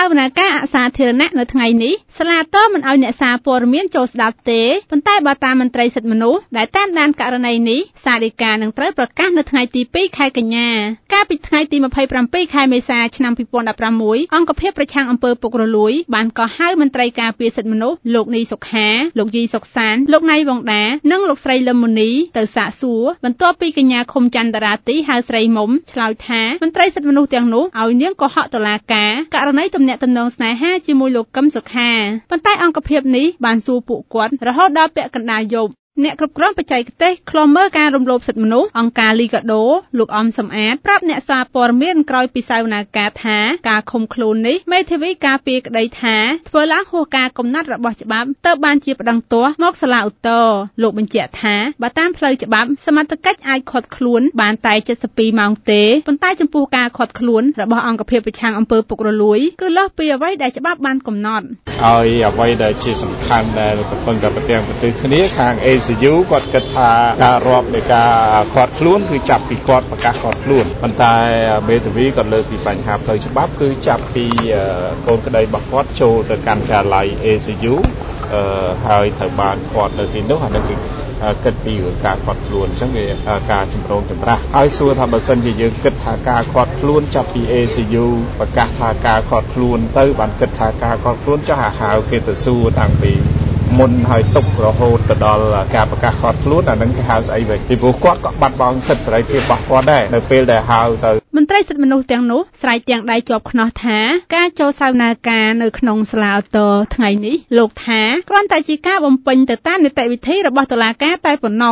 វនាការអសាធារណៈនៅថ្ងៃនេះសាលាតមិនឲ្យអ្នកសារព័ត៌មានចូលស្ដាប់ទេប៉ុន្តែបើតាមមន្ត្រីសិទ្ធិមនុស្សដែលតាមដានករណីនេះសាលដីកានឹងត្រូវប្រកាសនៅថ្ងៃទី2ខែកញ្ញាកាលពីថ្ងៃទី27ខែមេសាឆ្នាំ2016អង្គភាពប្រឆាំងអំពើពុករលួយបានកោះហៅមន្ត្រីការពារសិទ្ធិមនុស្សលោកនីសុខាលោកយីសុកសានលោកណៃវងដានិងលោកស្រីលឹមមុនីទៅសាកសួរបន្ទាប់ពីកញ្ញាឃុំច័ន្ទតារាទីហៅស្រីមុំឆ្លើយថាមន្ត្រីសិទ្ធិមនុស្សទាំងនោះឲ្យនាងកុហកតុលាការករណីទំនាក់ទំនងស្នេហាជាមួយលោកកឹមសុខាប៉ុន្តែអង្គភាពនេះបានសួរពួកគាត់រហូតដល់ពាក់កណ្ដាលយប់អ្នកគ្រប់គ្រងបច្ចេកទេសឃ្លាំមើលការរំលោភសិទ្ធិមនុស្សអង្គការលីកាដូលោកអំសំអាតប្រាប់អ្នកសារព័ត៌មានក្រោយពីសាវនាការថាការឃុំខ្លួននេះមេធាវីការពារក្តីថាធ្វើឡើងហួសការកំណត់របស់ច្បាប់ទើបបានជាប្តឹងទាស់មកសាលាឧទ្ធរណ៍លោកបញ្ជាក់ថាបើតាមផ្លូវច្បាប់សមត្ថកិច្ចអាចឃាត់ខ្លួនបានតែ72ម៉ោងទេប៉ុន្តែចំពោះការឃាត់ខ្លួនរបស់អង្គភាពប្រឆាំងអំពើពុករលួយគឺលើសពីអ្វីដែលច្បាប់បានកំណត់ឲ្យអ្វីដែលជាសំខាន់ដែលកំពុងតែប្រទាំងប្រទេសគ្នាខាង ACU គាត់គិតថាការរាប់នៃការខាត់ខ្លួនគឺចាប់ពីគាត់ប្រកាសខាត់ខ្លួនប៉ុន្តែមេធាវីក៏លើកពីបញ្ហាផ្លូវច្បាប់គឺចាប់ពីកូនក្តីរបស់គាត់ចូលទៅកាន់ការិយាល័យ ACU ហើយត្រូវបានខាត់នៅទីនោះអានេះគឺគិតពីការខាត់ខ្លួនអញ្ចឹងវាការចម្រូងចម្រាសហើយសួរថាបើសិនជាយើងគិតថាការខាត់ខ្លួនចាប់ពី ACU ប្រកាសថាការខាត់ខ្លួនទៅបានគិតថាការខាត់ខ្លួនចុះហៅគេទៅសួរតាំងពីមុនហើយទុករហូតទៅដល់ការប្រកាសខាត់ខ្លួនអានឹងគេហៅស្អីវិញពីព្រោះគាត់ក៏បាត់បង់សិទ្ធិសេរីភាពរបស់គាត់ដែរនៅពេលដែលហៅទៅមន្ត្រីសិទ្ធិមនុស្សទាំងនោះស្រែកទាំងដៃជាប់ខ្នោះថាការចូលសាវនាការនៅក្នុងសាលាឧទ្ធរណ៍ថ្ងៃនេះលោកថាគ្រាន់តែជាការបំពេញទៅតាមនីតិវិធីរបស់តុលាការតែប៉ុណ្ណោះ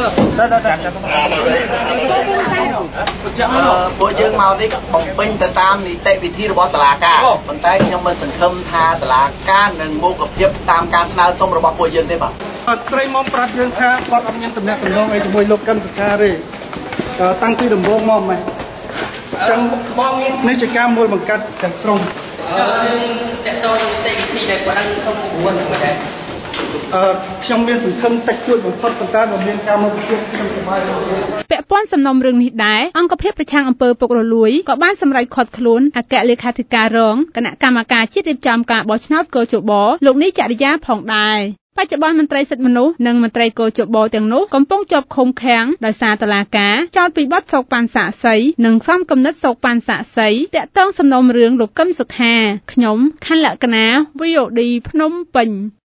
ពួកយើងមកនេះបំពេញទៅតាមនីតិវិធីរបស់តុលាការប៉ុន្តែខ្ញុំមិនសង្ឃឹមថាតុលាការនឹងមុខភាពតាមការស្នើសុំរបស់ពួកយើងទេបាទស្រីមុំប្រាប់យើងថាគាត់អត់មានទំនាក់ទំនងអីជាមួយលោកកឹមសុខាទេតាំងពីដំបូងមកម៉េចចឹងនេះជាការមួយបង្កាត់ទាំងស្រុងតើតើនីតិវិធីដែលគាត់នឹងសុំ9ហ្នឹងដែរខ្ញុំមានសង្ឃឹមតិចតួចបំផុតប៉ុន្តែបើមានការមកជួបខ្ញុំសប្បាយទេពាក់ព័ន្ធសំណុំរឿងនេះដែរអង្គភាពប្រឆាំងអំពើពុករលួយក៏បានសម្រេចឃាត់ខ្លួនអគ្គលេខាធិការរងគណៈកម្មការជាតិរៀបចំការបោះឆ្នោតកោជបលោកនីចរិយាផងដែរបច្ចុប្បន្នមន្ត្រីសិទ្ធិមនុស្សនិងមន្ត្រីកោជបទាំងនោះកំពុងជាប់ឃុំឃាំងដោយសារតុលាការចោទពីបទសោកប៉ាន់សាក្សីនិងសំគំនិតសោកប៉ាន់សាក្សីតាក់ទងសំណុំរឿងលោកកឹមសុខាខ្ញុំខណ្ឌលក្ខណា VOD ភ្នំពេញ